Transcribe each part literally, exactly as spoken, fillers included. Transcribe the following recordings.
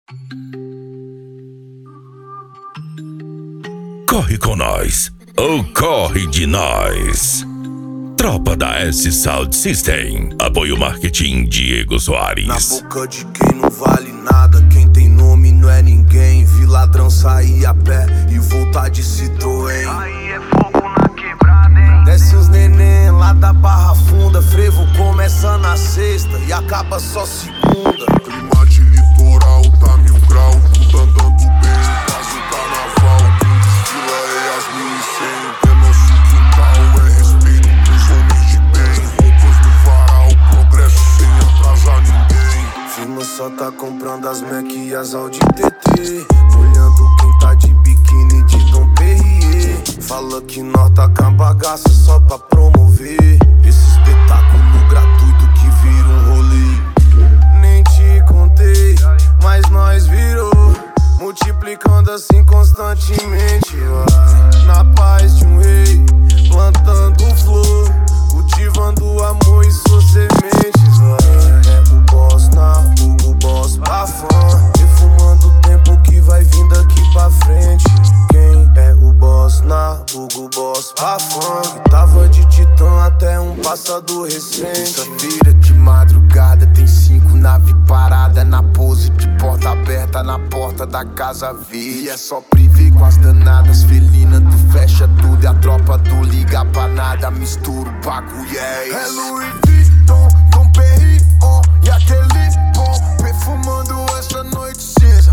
Corre com nós, ou corre de nós. Tropa da S Sound System. Apoio Marketing Diego Soares. Na boca de quem não vale nada, quem tem nome não é ninguém. Vi ladrão sair a pé e voltar de Citroën. Aí é fogo na quebrada, hein? Desce os neném lá da Barra Funda. Frevo começa na sexta e acaba só segunda. Clima de litoral, tá mil grau, tudo andando bem, quase carnaval. Quem desfila é as mil e cem. É nosso quintal, é respeito pros homens de bem. Roupas no varal, progresso sem atrasar ninguém. Firma só tá comprando as Mac e as Audi T T. Olhando quem tá de biquíni de Dom Perrier. Fala que nós tá com a bagaça só pra promover esse espetáculo gratuito que vira um rolê. Nem te contei, mas nós virou, multiplicando assim constantemente. Vai na paz de um rei, plantando flor, cultivando amor e suas sementes. Vai é o boss na Hugo Boss Bafan, defumando o tempo que vai vindo aqui pra frente. Quem é o boss na Hugo Boss Bafan? Que tava de titã até um passado recente. Terça-feira de madrugada tem cinco nave parada na pose de porta aberta na porta da casa verde. E é só privê com as danadas felina, tu fecha tudo e a tropa do liga pra nada. Mistura o bagulho, é isso. É Louis Vuitton, Dom Perignon e aquele bom perfumando essa noite cinza.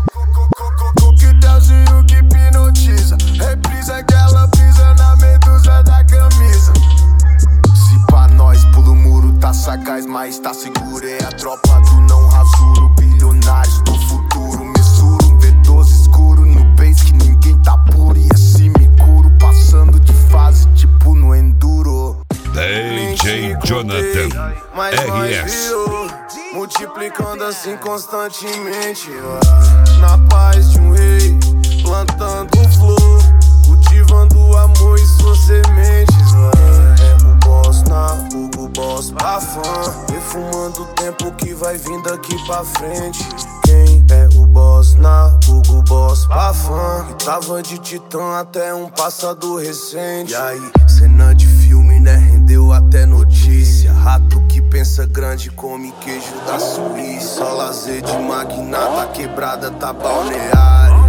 Coquetelzinho que hipnotiza, reprisa aquela brisa na medusa da camisa. Se pra nós pulo o muro tá sagaz, mas tá seguro. É a tropa do não rasuro, bilionários do futuro. Messuro um V doze escuro no base que ninguém tá puro. E assim me curo, passando de fase tipo no enduro. D J Jonathan R S. Virou, multiplicando assim constantemente. Vai na paz de um rei, plantando flor, cultivando amor e suas sementes. Vai é o boss na Hugo Boss Bafan, defumando o tempo que vai vindo aqui pra frente. Quem é o boss na Hugo Boss Bafan? Que tava de titã até um passado recente. E aí, cena de filme, né? Rendeu até notícia. Rato que pensa grande come queijo da Suíça. Só lazer de magnata, quebrada tá balneário.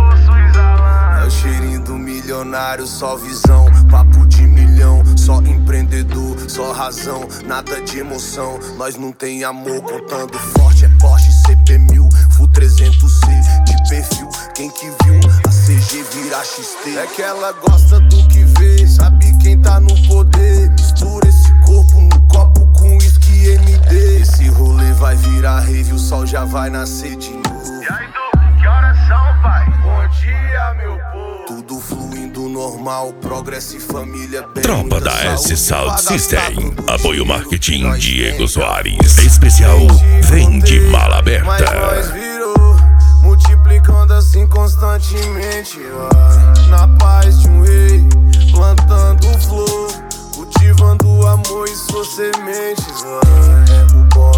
É o cheirinho do milionário, só visão, papo de milhão. Só empreendedor, só razão, nada de emoção. Nós não tem amor, contando forte. É Porsche C P mil, Full trezentos C de perfil. Quem que viu a C G virar X T? É que ela gosta do que vê, sabe quem tá no poder. Mistura esse corpo no copo com whisky M D. Esse rolê vai virar rave, o sol já vai nascer de novo. E aí, Du, que horas são, pai? Bom dia, meu povo. Tudo fluindo normal, progresso e família bem. Tropa da S Sound System. Apoio Marketing Diego Soares. Especial Vende Mala Aberta. Mas nós virou, multiplicando assim constantemente. Vai na paz de um rei, plantando flor, cultivando amor e suas sementes. Vai é o